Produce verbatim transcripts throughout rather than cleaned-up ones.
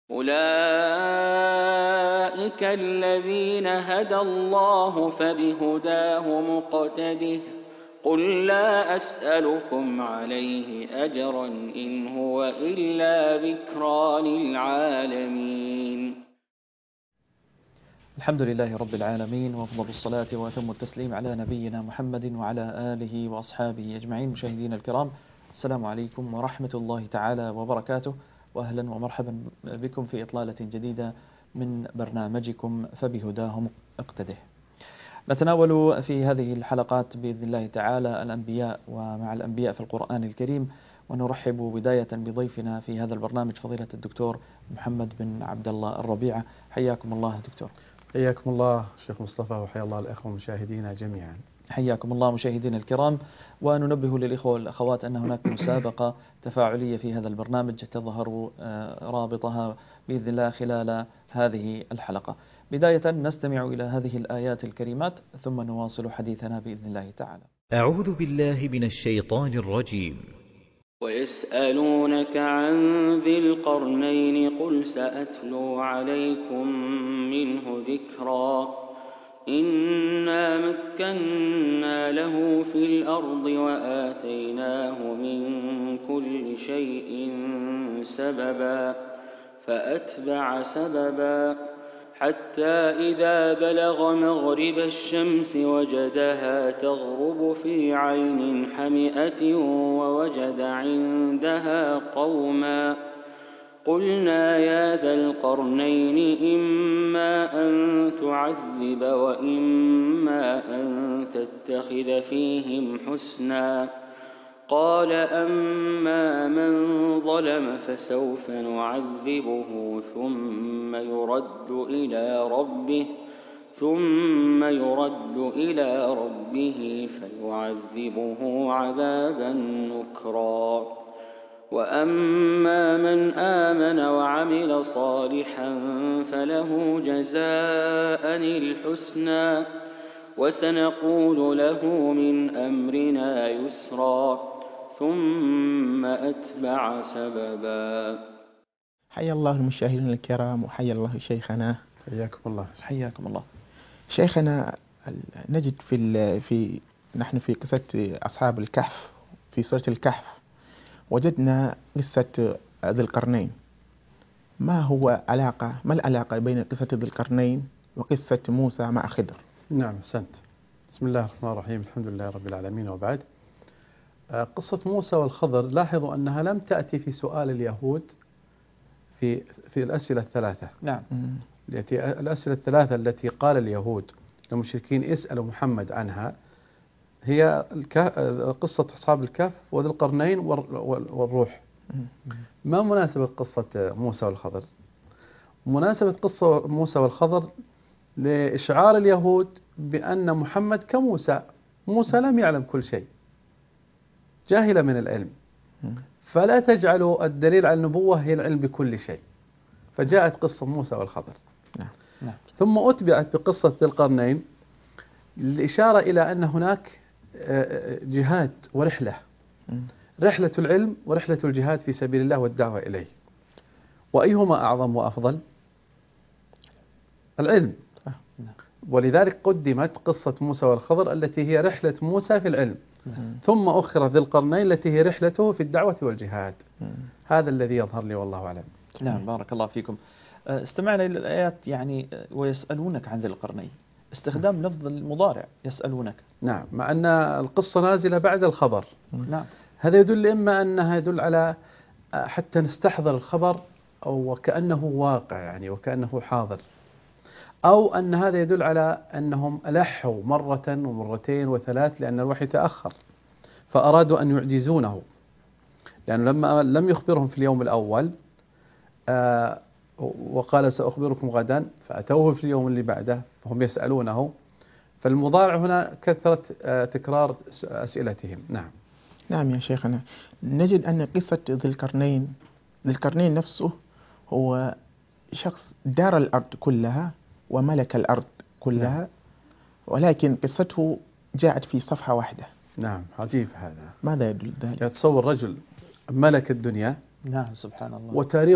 أولئك الذين هدى الله فبهداه مقتده قل لا أسألكم عليه أجرا إن هو إلا ذكرى للعالمين. الحمد لله رب العالمين، وأفضل الصلاة وأتم التسليم على نبينا محمد وعلى آله وأصحابه أجمعين. مشاهدينا الكرام، السلام عليكم ورحمة الله تعالى وبركاته، وأهلا ومرحبا بكم في إطلالة جديدة من برنامجكم فبهداه اقتده. نتناول في هذه الحلقات بإذن الله تعالى الأنبياء ومع الأنبياء في القرآن الكريم، ونرحب بداية بضيفنا في هذا البرنامج فضيلة الدكتور محمد بن عبد الله الربيعة. حياكم الله دكتور. حياكم الله شيخ مصطفى، وحيا الله الأخوة مشاهدينا جميعا. حياكم الله مشاهدينا الكرام، وننبه للإخوة والأخوات أن هناك مسابقة تفاعلية في هذا البرنامج تظهر رابطها بإذن الله خلال هذه الحلقة. بداية نستمع إلى هذه الآيات الكريمات ثم نواصل حديثنا بإذن الله تعالى. أعوذ بالله من الشيطان الرجيم. ويسألونك عن ذي القرنين قل سأتلو عليكم منه ذكرا إنا مكنا له في الأرض وآتيناه من كل شيء سببا فأتبع سببا حتى إذا بلغ مغرب الشمس وجدها تغرب في عين حمئة ووجد عندها قوما قلنا يا ذا القرنين إما أن تعذب وإما أن تتخذ فيهم حسنا قال أما من ظلم فسوف نعذبه ثم يرد إلى ربه ثم يرد إلى ربه فيعذبه عذابا نكرا وأما من آمن وعمل صالحا فله جزاء الحسنى وسنقول له من أمرنا يسرا ثم أتبع سببا. حيا الله المشاهدين الكرام، وحيا الله شيخنا. حياكم الله. حياكم الله. شيخنا، نجد في في نحن في قصة أصحاب الكهف في سورة الكهف وجدنا قصة ذي القرنين. ما هو علاقة ما العلاقة بين قصة ذي القرنين وقصة موسى مع خضر؟ نعم، أحسنت. بسم الله الرحمن الرحيم، الحمد لله رب العالمين، وبعد. قصة موسى والخضر لاحظوا أنها لم تأتي في سؤال اليهود في في الأسئلة الثلاثة. نعم. التي الأسئلة الثلاثة التي قال اليهود للمشركين اسألوا محمد عنها هي قصة أصحاب الكهف وذي القرنين والروح. ما مناسبة قصة موسى والخضر؟ مناسبة قصة موسى والخضر لإشعار اليهود بأن محمد كموسى. موسى لم يعلم كل شيء، جاهل من العلم، فلا تجعلوا الدليل على النبوة هي العلم بكل شيء. فجاءت قصة موسى والخضر. نعم. نعم. ثم أتبعت بقصة ذي القرنين الإشارة إلى أن هناك جهاد ورحلة، رحلة العلم ورحلة الجهاد في سبيل الله والدعوة إليه. وأيهما أعظم وأفضل؟ العلم. ولذلك قدمت قصة موسى والخضر التي هي رحلة موسى في العلم، ثم أخرت ذي القرنين التي هي رحلته في الدعوة والجهاد. هذا الذي يظهر لي والله أعلم. نعم، بارك الله فيكم. استمعنا إلى الآيات يعني ويسألونك عن ذي القرنين، استخدام لفظ المضارع يسألونك. نعم، مع أن القصة نازلة بعد الخبر. نعم. هذا يدل إما أنها يدل على حتى نستحضر الخبر أو وكأنه واقع يعني وكأنه حاضر، أو أن هذا يدل على أنهم ألحوا مرة ومرتين وثلاث لأن الوحي تأخر فأرادوا أن يعجزونه، لأنه لما لم يخبرهم في اليوم الأول آه وقال سأخبركم غدا فأتوه في اليوم اللي بعده فهم يسألونه، فالمضارع هنا كثرة آه تكرار أسئلتهم. نعم. نعم يا شيخنا، نجد أن قصة ذي القرنين ذي القرنين نفسه هو شخص دار الأرض كلها وملك الأرض كلها. نعم. ولكن قصته جاءت في صفحة واحدة. نعم، عجيب هذا. ماذا يدل ذلك؟ يتصور رجل ملك الدنيا. نعم، سبحان الله. وتاريخه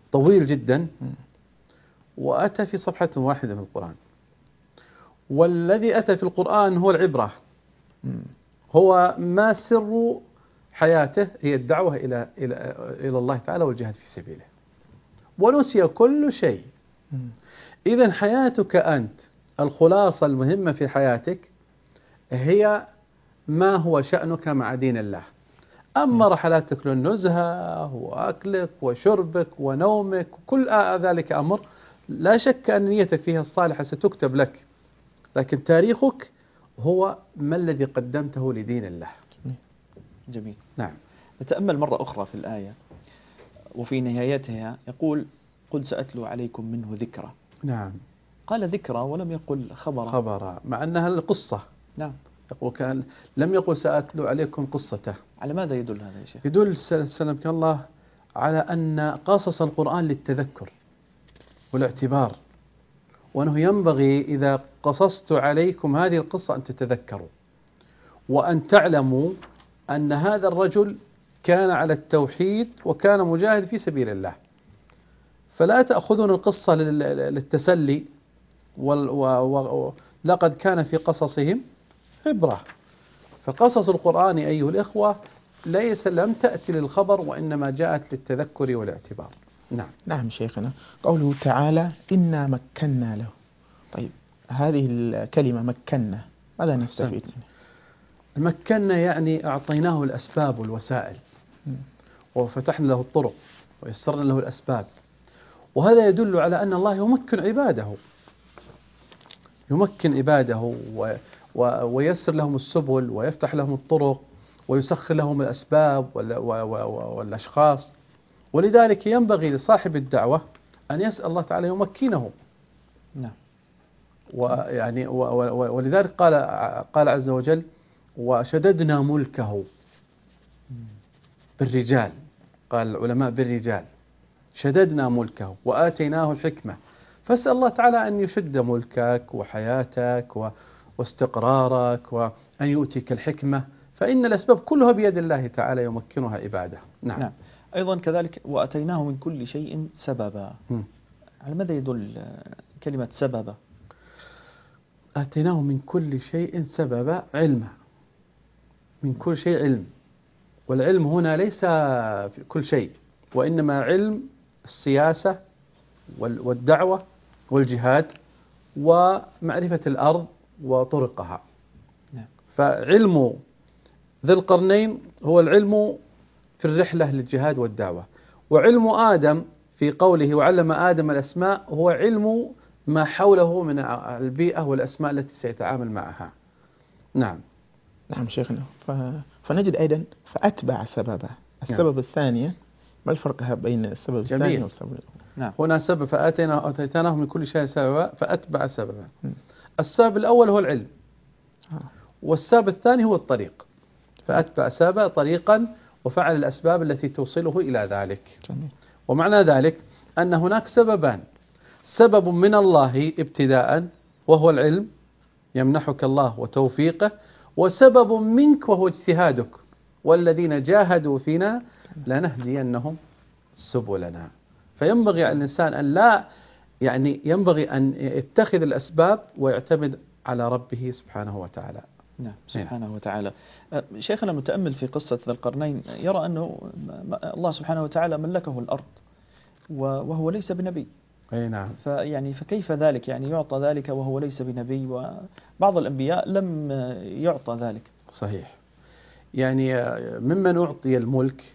طويل جدا، وأتى في صفحة واحدة من القرآن. والذي أتى في القرآن هو العبرة، هو ما سر حياته هي الدعوة إلى إلى إلى الله تعالى والجهاد في سبيله، ونسي كل شيء. إذن حياتك أنت، الخلاصة المهمة في حياتك هي ما هو شأنك مع دين الله. أما رحلاتك للنزهة وأكلك وشربك ونومك كل ذلك أمر لا شك أن نيتك فيها الصالحة ستكتب لك، لكن تاريخك هو ما الذي قدمته لدين الله. جميل. نعم. نتأمل مرة أخرى في الآية وفي نهايتها يقول قل سأتلو عليكم منه ذكرى. نعم. قال ذكرى ولم يقل خبرا. خبرا مع أنها القصة. نعم. يقول كان لم يقل سأتلو عليكم قصته. على ماذا يدل هذا يا شيخ؟ يدل سلمك الله على أن قصص القرآن للتذكر والاعتبار، وأنه ينبغي إذا قصصت عليكم هذه القصة أن تتذكروا، وأن تعلموا أن هذا الرجل كان على التوحيد وكان مجاهد في سبيل الله. فلا تأخذون القصة للتسلي، ولقد كان في قصصهم عبرة. فقصص القرآن أيها الإخوة ليس لم تأتي للخبر، وإنما جاءت للتذكر والاعتبار. نعم. نعم شيخنا. قوله تعالى إنا مكنا له. طيب هذه الكلمة مكنا ماذا نستفيد؟ مكنا يعني أعطيناه الأسباب والوسائل، وفتحنا له الطرق ويسرنا له الأسباب، وهذا يدل على أن الله يمكن عباده، يمكن عباده و ويسر لهم السبل ويفتح لهم الطرق ويسخر لهم الأسباب والأشخاص. ولذلك ينبغي لصاحب الدعوة أن يسأل الله تعالى يمكنه. نعم. ويعني ولذلك قال قال عز وجل وشددنا ملكه بالرجال. قال العلماء بالرجال شددنا ملكه وآتيناه الحكمة. فاسأل الله تعالى أن يشد ملكك وحياتك واستقرارك، وأن يؤتيك الحكمة، فإن الأسباب كلها بيد الله تعالى يمكنها عباده. نعم. نعم. أيضا كذلك وأتيناه من كل شيء سببا. م. على ماذا يدل كلمة سببا؟ آتيناه من كل شيء سببا علما، من كل شيء علم، والعلم هنا ليس في كل شيء، وإنما علم السياسة والدعوة والجهاد ومعرفة الأرض وطرقها. نعم. فعلم ذي القرنين هو العلم في الرحلة للجهاد والدعوة، وعلم آدم في قوله وعلم آدم الأسماء هو علم ما حوله من البيئة والأسماء التي سيتعامل معها. نعم. نعم شيخنا. ف... فنجد أيضا فأتبع سببا. السبب نعم. الثانية ما الفرق بين السبب جميل. الثاني والسبب الأول؟ نعم. هنا سبب فآتينا أتيناه من كل شيء سببا فأتبع سببا. السبب الأول هو العلم، والسبب الثاني هو الطريق، فأتبع سببا طريقا وفعل الأسباب التي توصله إلى ذلك. جميل. ومعنى ذلك أن هناك سببان، سبب من الله ابتداء وهو العلم يمنحك الله وتوفيقه، وسبب منك وهو اجتهادك، والذين جاهدوا فينا لنهدينهم سبلنا. فينبغي على الإنسان أن لا يعني ينبغي أن يتخذ الأسباب ويعتمد على ربه سبحانه وتعالى. نعم سبحانه وتعالى. شيخنا متأمل في قصة ذي القرنين يرى أنه الله سبحانه وتعالى ملكه الأرض وهو ليس بنبي. أي نعم. فيعني فكيف ذلك؟ يعني يعطى ذلك وهو ليس بنبي، وبعض الأنبياء لم يعطى ذلك. صحيح. يعني ممن أعطي الملك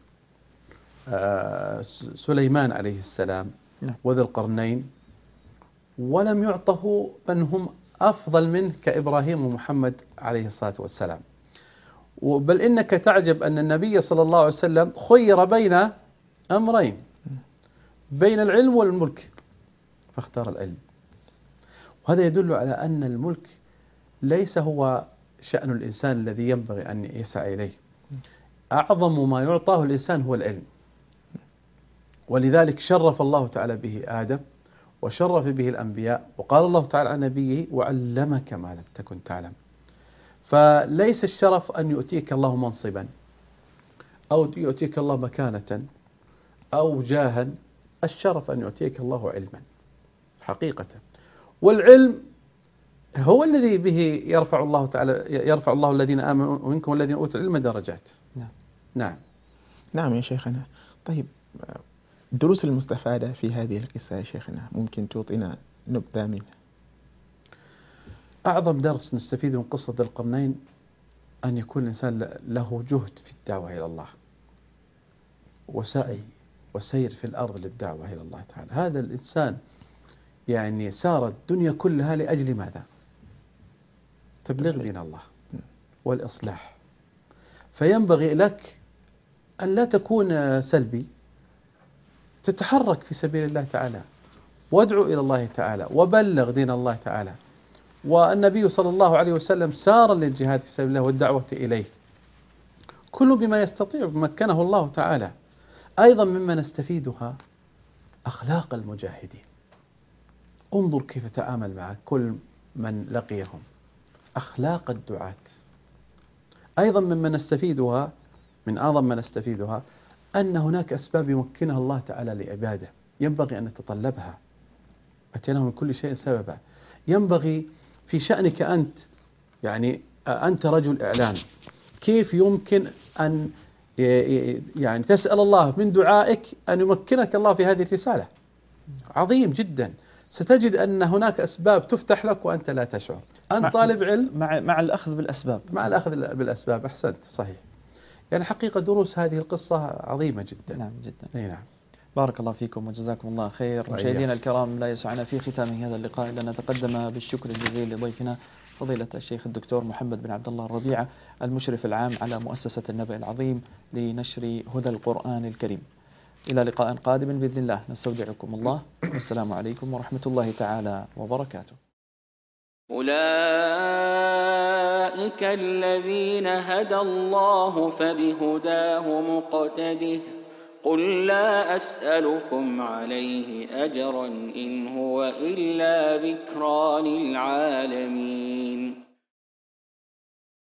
سليمان عليه السلام نعم. وذي القرنين، ولم يعطه من هم أفضل منه كإبراهيم ومحمد عليه الصلاة والسلام. بل إنك تعجب أن النبي صلى الله عليه وسلم خير بين أمرين، بين العلم والملك، فاختار العلم. وهذا يدل على أن الملك ليس هو شأن الإنسان الذي ينبغي أن يسعى إليه. أعظم ما يعطاه الإنسان هو العلم، ولذلك شرف الله تعالى به آدم وشرف به الأنبياء، وقال الله تعالى عن نبيه وعلمك ما لم تكن تعلم. فليس الشرف أن يؤتيك الله منصبا أو يؤتيك الله مكانة أو جاها، الشرف أن يؤتيك الله علما حقيقة. والعلم هو الذي به يرفع الله تعالى يرفع الله الذين آمنوا منكم والذين أوتوا العلم درجات. نعم. نعم. نعم يا شيخنا. طيب الدروس المستفادة في هذه القصة يا شيخنا ممكن تعطينا نبذة منها؟ أعظم درس نستفيده من قصة ذي القرنين أن يكون الإنسان له جهد في الدعوة إلى الله وسعي وسير في الأرض للدعوة إلى الله تعالى. هذا الإنسان يعني سار الدنيا كلها لأجل ماذا؟ تبليغ دين الله والإصلاح. فينبغي لك أن لا تكون سلبي، تتحرك في سبيل الله تعالى وادعو إلى الله تعالى وبلغ دين الله تعالى. والنبي صلى الله عليه وسلم سار للجهاد في سبيل الله والدعوة إليه، كل بما يستطيع مكنه الله تعالى. أيضا مما نستفيدها أخلاق المجاهدين، انظر كيف تعامل مع كل من لقيهم، أخلاق الدعاة. أيضا مما نستفيدها من أعظم ما نستفيدها أن هناك أسباب يمكنها الله تعالى لعباده ينبغي أن نتطلبها، أتيناه من كل شيء سببا. ينبغي في شأنك أنت، يعني أنت رجل إعلام، كيف يمكن أن يعني تسأل الله من دعائك أن يمكنك الله في هذه الرسالة؟ عظيم جدا. ستجد أن هناك أسباب تفتح لك وأنت لا تشعر. أنت طالب علم مع مع الأخذ بالأسباب. مع الأخذ بالأسباب. أحسنت، صحيح. يعني حقيقة دروس هذه القصة عظيمة جدا. نعم جدا. أي نعم. بارك الله فيكم وجزاكم الله خير. مشاهدينا الكرام، لا يسعنا في ختام هذا اللقاء إلا أن نتقدم بالشكر الجزيل لضيفنا فضيلة الشيخ الدكتور محمد بن عبد الله الربيعة، المشرف العام على مؤسسة النبأ العظيم لنشر هدى القرآن الكريم. إلى لقاء قادم بإذن الله، نستودعكم الله، والسلام عليكم ورحمة الله تعالى وبركاته. أولئك الذين هدى الله فبهداه مقتده قل لا أسألكم عليه أجرا إن هو إلا ذكرى للعالمين.